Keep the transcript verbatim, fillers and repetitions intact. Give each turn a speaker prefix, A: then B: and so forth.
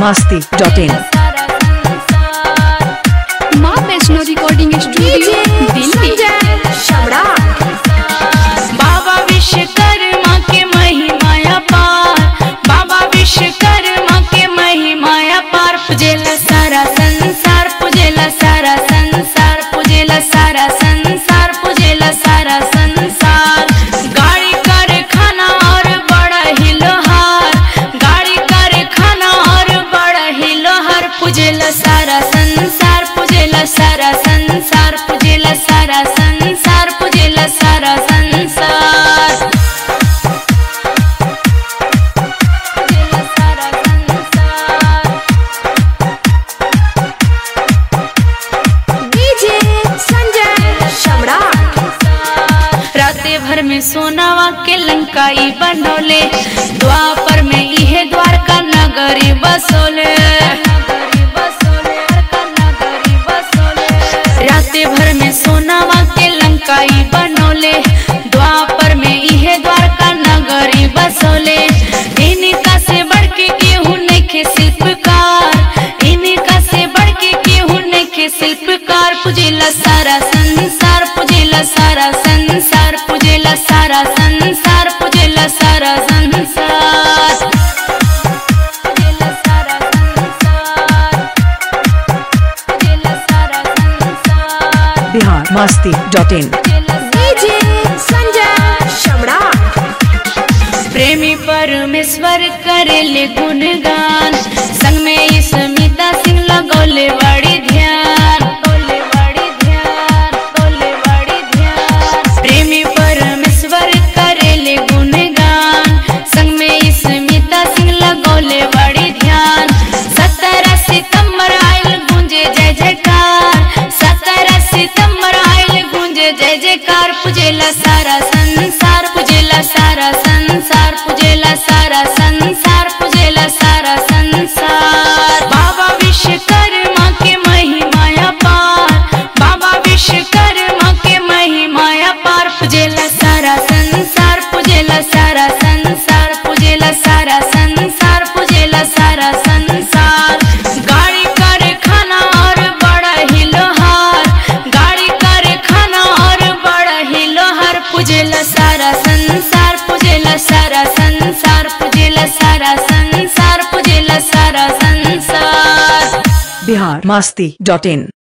A: मस्ती dot इन।
B: माँ Vaishno recording studio Delhi.
C: बाबा विश्वकर्मा के महिमा अपार, बाबा विश्वकर्मा के महिमा अपार। पूजेला सारा संसार, पूजेला सारा संसार, पूजेला सारा संसार, पूजेला सारा संसार। गाड़ी करे खाना और बड़ा ही लोहार, गाड़ी करे खाना और बड़ा ही लोहार। पूजेला सारा संसार, पूजेला सारा संसार, पूजेला सारा संसार, पूजेला सारा संसार। पूजेला सारा संसार।
D: डीजे संजय सम्राट।
C: राते भर में सोनावा के लंकाई बनोले, द्वापर में इहे द्वारका नगरी बसोले। राते भर में सोनावा के लंकाई बनोले, द्वापर में इहे द्वारका नगरी बसोले। इनका से बढ़ के केहू नइखे शिल्पकार, इनका से बढ़ के केहू नइखे शिल्पकार। पूजेला सारा संसार, पूजेला सारा संसार, पूजेला सारा संसार, पूजेला सारा संसार। पूजेला सारा संसार, पूजेला सारा संसार।
A: Bihar Masti dot in.
D: DJ Sanjay Samrat.
C: प्रेमी परमेश्वर करेले गुणगान, संग में स्मिता सिंह लगोले बड़ी ध्यान, बोले बड़ी ध्यान, बोले बड़ी ध्यान। प्रेमी परमेश्वर करेले गुणगान, संग में स्मिता सिंह लगोले बड़ी ध्यान। सत्रह सितंबर आयल गूंजे जय जयकार, सत्रह सितंबर आयल गूंजे जय जयकार। पूजेला सारा संसार, पूजेला सारा संसार, पूजेला सारा संसार, पूजेला सारा संसार। बाबा विश्वकर्मा के महिमा अपार, बाबा विश्वकर्मा के महिमा अपार। पूजेला सारा संसार, पूजेला सारा संसार, पूजेला सारा संसार, पूजेला सारा संसार। गाड़ी करे खाना और बड़ा ही लोहार, गाड़ी करे खाना और बड़ा ही लोहार। पूजेला सारा संसार, पूजेला सारा संसार, पूजेला सारा संसार, पूजेला सारा संसार।
A: बिहार मस्ती डॉट इन।